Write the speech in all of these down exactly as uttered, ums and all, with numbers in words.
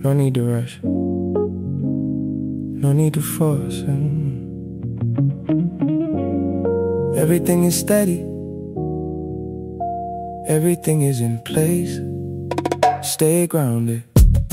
No need to rush, no need to force. mm. Everything is steady, everything is in place. Stay grounded.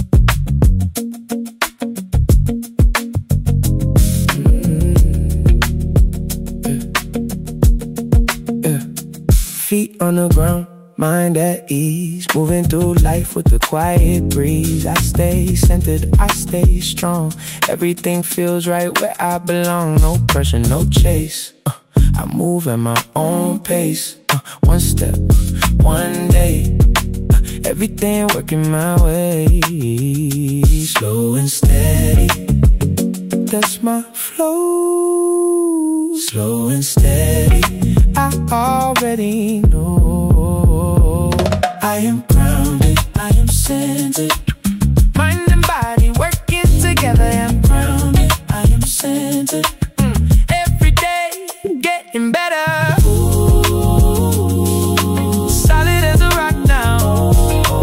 Feet on the ground, mind at ease, moving through life with a quiet breeze. I stay centered, I stay strong. Everything feels right where I belong. No pressure, no chase. uh, I move at my own pace. uh, One step, one day. uh, Everything working my way. Slow and steady, that's my flow. Slow and steady, I already know. I am grounded, I am centered. Mind and body working together. I'm grounded, I am centered. mm. Every day getting better. Ooh. Solid as a rock now.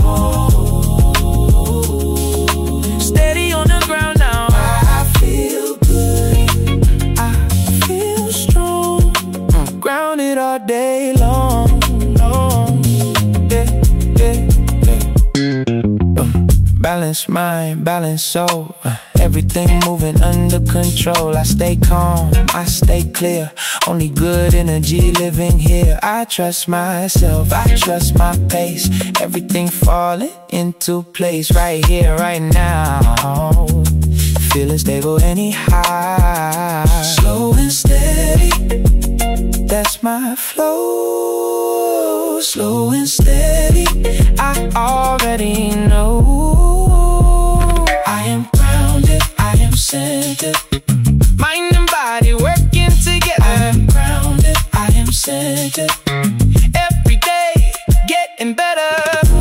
Steady on the ground now. I feel good, I feel strong. mm. Grounded all day long, long. Yeah, yeah, yeah. Uh, balance mind, balance soul. Uh, everything moving under control. I stay calm, I stay clear. Only good energy living here. I trust myself, I trust my pace. Everything falling into place right here, right now. Feeling stable anyhow. Slow and steady, that's my flow. Slow and steady, I already know. I am grounded, I am centered. Mind and body working together. I am grounded, I am centered. Every day getting better.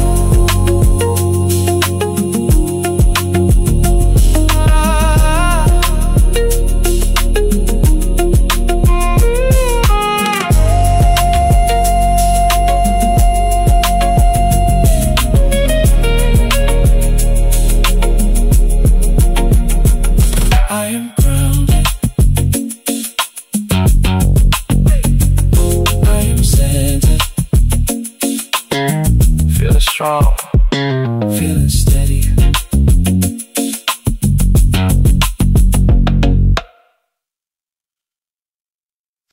I am grounded, I am centered. Feel strong.